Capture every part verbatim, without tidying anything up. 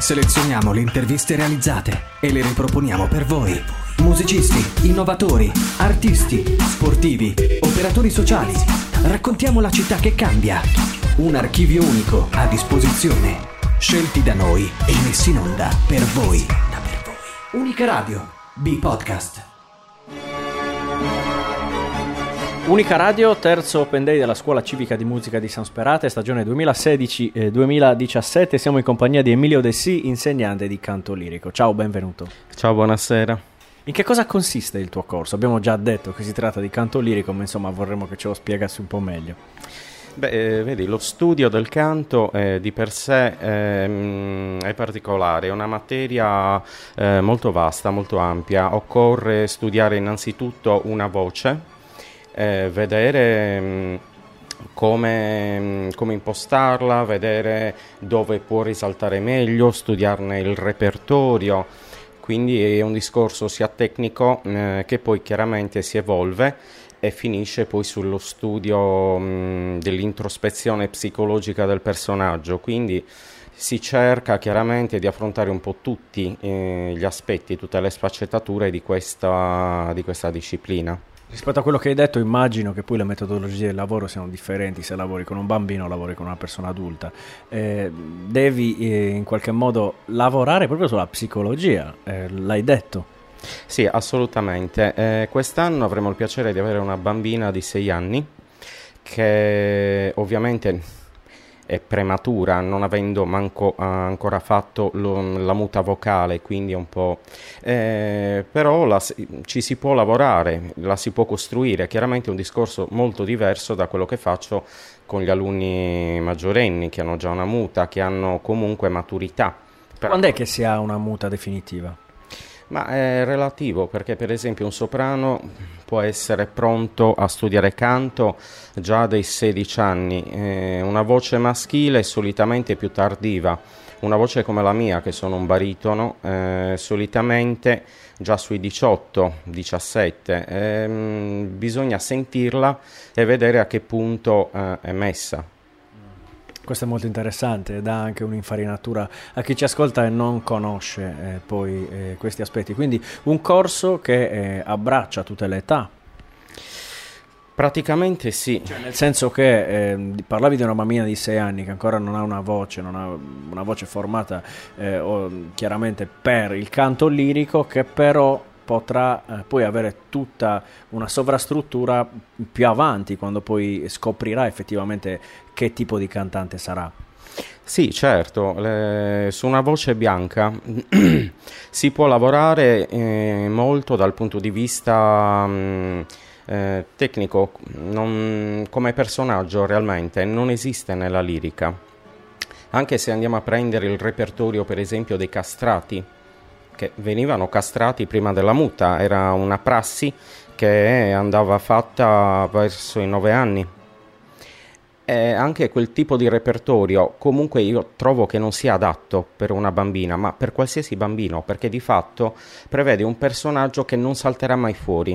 Selezioniamo le interviste realizzate e le riproponiamo per voi. Musicisti, innovatori, artisti, sportivi, operatori sociali. Raccontiamo la città che cambia. Un archivio unico a disposizione. Scelti da noi e messi in onda per voi. Unica Radio, B-Podcast. Unica Radio, terzo Open Day della Scuola Civica di Musica di San Sperate, stagione duemilasedici duemiladiciassette. Siamo in compagnia di Emilio De Sì, insegnante di canto lirico. Ciao, benvenuto. Ciao, buonasera. In che cosa consiste il tuo corso? Abbiamo già detto che si tratta di canto lirico, ma insomma vorremmo che ce lo spiegassi un po' meglio. Beh, eh, vedi, lo studio del canto eh, di per sé eh, è particolare, è una materia eh, molto vasta, molto ampia. Occorre studiare innanzitutto una voce, eh, vedere mh, come, mh, come impostarla, vedere dove può risaltare meglio, studiarne il repertorio. Quindi è un discorso sia tecnico eh, che poi chiaramente si evolve e finisce poi sullo studio mh, dell'introspezione psicologica del personaggio. Quindi si cerca chiaramente di affrontare un po' tutti eh, gli aspetti, tutte le sfaccettature di questa, di questa disciplina. Rispetto a quello che hai detto, immagino che poi le metodologie del lavoro siano differenti se lavori con un bambino o lavori con una persona adulta. Eh, devi eh, in qualche modo lavorare proprio sulla psicologia, eh, l'hai detto. Sì, assolutamente. Eh, quest'anno avremo il piacere di avere una bambina di sei anni che ovviamente è prematura, non avendo manco uh, ancora fatto lo, la muta vocale, quindi è un po'... Eh, però la, ci si può lavorare, la si può costruire. Chiaramente è un discorso molto diverso da quello che faccio con gli alunni maggiorenni, che hanno già una muta, che hanno comunque maturità. Quando è che si ha una muta definitiva? Ma è relativo, perché per esempio un soprano può essere pronto a studiare canto già dai sedici anni, eh, una voce maschile è solitamente più tardiva, una voce come la mia, che sono un baritono, eh, solitamente già sui diciotto diciassette, eh, bisogna sentirla e vedere a che punto eh, è messa. Questo è molto interessante, dà anche un'infarinatura a chi ci ascolta e non conosce eh, poi eh, questi aspetti. Quindi un corso che eh, abbraccia tutte le età. Praticamente sì. Cioè, nel senso che eh, parlavi di una bambina di sei anni che ancora non ha una voce, non ha una voce formata eh, o, chiaramente per il canto lirico, che però potrà eh, poi avere tutta una sovrastruttura più avanti, quando poi scoprirà effettivamente che tipo di cantante sarà. Sì, certo, le, su una voce bianca si può lavorare eh, molto dal punto di vista mh, eh, tecnico, non, come personaggio realmente non esiste nella lirica, anche se andiamo a prendere il repertorio per esempio dei castrati, che venivano castrati prima della muta, era una prassi che andava fatta verso i nove anni. E anche quel tipo di repertorio comunque io trovo che non sia adatto per una bambina, ma per qualsiasi bambino, perché di fatto prevede un personaggio che non salterà mai fuori.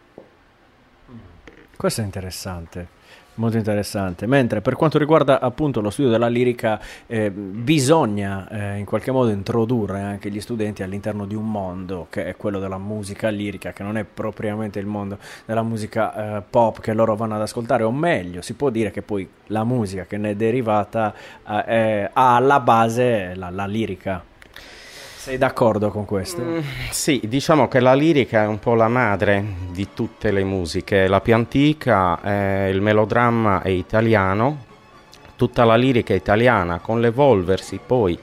Questo è interessante. Molto interessante. Mentre per quanto riguarda appunto lo studio della lirica, eh, bisogna eh, in qualche modo introdurre anche gli studenti all'interno di un mondo che è quello della musica lirica, che non è propriamente il mondo della musica eh, pop che loro vanno ad ascoltare, o meglio si può dire che poi la musica che ne è derivata eh, è, ha alla base la, la lirica. Sei d'accordo con questo? Mm, sì, diciamo che la lirica è un po' la madre di tutte le musiche. La più antica, eh, il melodramma è italiano, tutta la lirica è italiana, con l'evolversi poi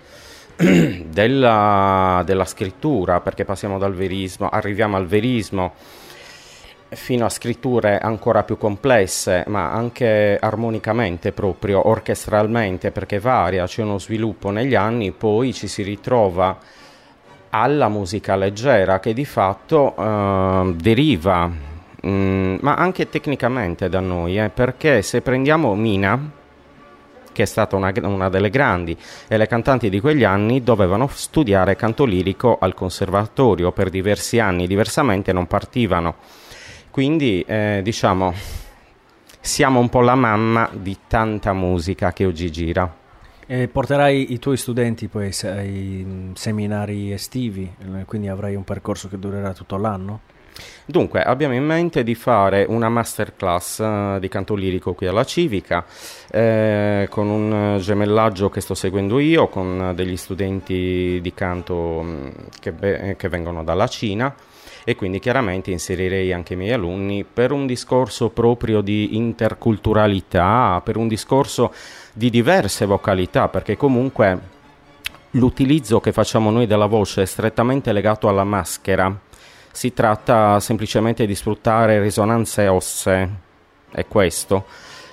della, della scrittura, perché passiamo dal verismo, arriviamo al verismo, fino a scritture ancora più complesse, ma anche armonicamente, proprio orchestralmente, perché varia, c'è uno sviluppo negli anni, poi ci si ritrova alla musica leggera, che di fatto eh, deriva, mh, ma anche tecnicamente da noi, eh, perché se prendiamo Mina, che è stata una, una delle grandi, e le cantanti di quegli anni dovevano studiare canto lirico al conservatorio per diversi anni, diversamente non partivano. Quindi eh, diciamo siamo un po' la mamma di tanta musica che oggi gira. E porterai i tuoi studenti poi ai seminari estivi, quindi avrai un percorso che durerà tutto l'anno? Dunque, abbiamo in mente di fare una masterclass uh, di canto lirico qui alla Civica, eh, con un gemellaggio che sto seguendo io, con degli studenti di canto um, che, be- che vengono dalla Cina, e quindi chiaramente inserirei anche i miei alunni per un discorso proprio di interculturalità, per un discorso di diverse vocalità, perché comunque l'utilizzo che facciamo noi della voce è strettamente legato alla maschera. Si tratta semplicemente di sfruttare risonanze ossee, è questo.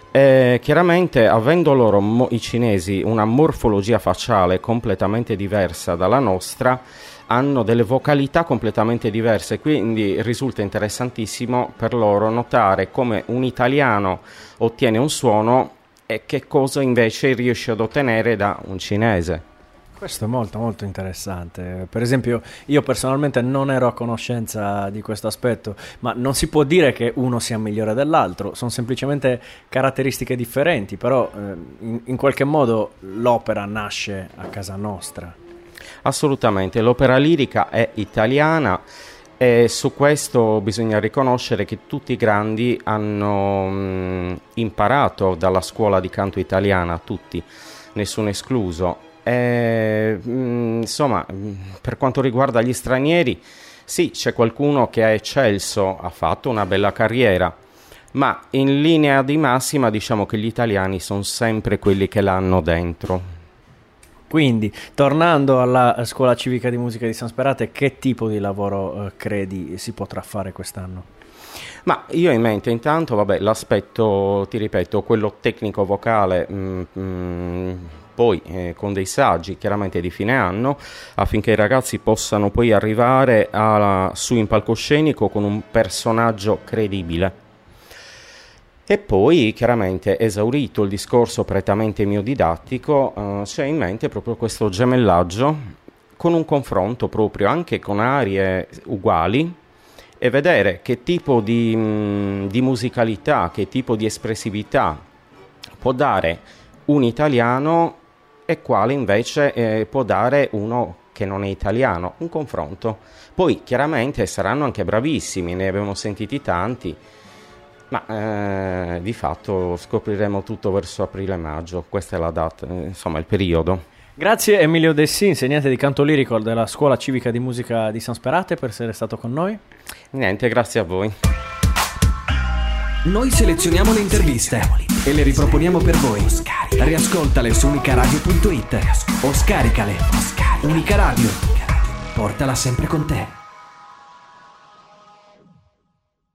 E chiaramente, avendo loro, mo, i cinesi, una morfologia facciale completamente diversa dalla nostra, hanno delle vocalità completamente diverse, quindi risulta interessantissimo per loro notare come un italiano ottiene un suono e che cosa invece riesce ad ottenere da un cinese. Questo è molto molto interessante. Per esempio, io personalmente non ero a conoscenza di questo aspetto, ma non si può dire che uno sia migliore dell'altro, sono semplicemente caratteristiche differenti, però eh, in, in qualche modo l'opera nasce a casa nostra. Assolutamente, l'opera lirica è italiana e su questo bisogna riconoscere che tutti i grandi hanno mh, imparato dalla scuola di canto italiana, tutti, nessuno escluso. E, mh, insomma, mh, per quanto riguarda gli stranieri, sì, c'è qualcuno che ha eccelso, ha fatto una bella carriera, ma in linea di massima diciamo che gli italiani sono sempre quelli che l'hanno dentro. Quindi, tornando alla Scuola Civica di Musica di San Sperate, che tipo di lavoro eh, credi si potrà fare quest'anno? Ma io ho in mente intanto, vabbè, l'aspetto, ti ripeto, quello tecnico-vocale, mh, mh, poi eh, con dei saggi chiaramente di fine anno, affinché i ragazzi possano poi arrivare a, su in palcoscenico con un personaggio credibile. E poi chiaramente, esaurito il discorso prettamente mio didattico, eh, c'è in mente proprio questo gemellaggio con un confronto proprio anche con arie uguali e vedere che tipo di, mh, di musicalità, che tipo di espressività può dare un italiano e quale invece eh, può dare uno che non è italiano, un confronto. Poi chiaramente saranno anche bravissimi, ne abbiamo sentiti tanti, ma eh, di fatto scopriremo tutto verso aprile-maggio, questa è la data, eh, insomma il periodo. Grazie Emilio Dessì, insegnante di canto lirico della Scuola Civica di Musica di San Sperate, per essere stato con noi. Niente, grazie a voi. Noi selezioniamo le interviste e le riproponiamo per voi. Riascoltale su unicaradio punto it o scaricale. Unica Radio, portala sempre con te.